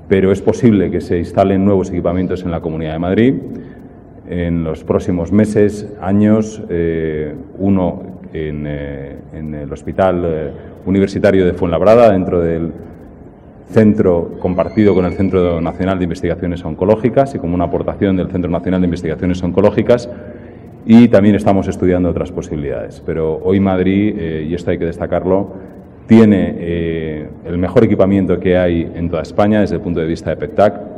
pero es posible que se instalen nuevos equipamientos en la Comunidad de Madrid en los próximos meses, años, uno en el Hospital Universitario de Fuenlabrada, dentro del centro compartido con el Centro Nacional de Investigaciones Oncológicas y como una aportación del Centro Nacional de Investigaciones Oncológicas, y también estamos estudiando otras posibilidades. Pero hoy Madrid, y esto hay que destacarlo, tiene el mejor equipamiento que hay en toda España desde el punto de vista de PET-TAC.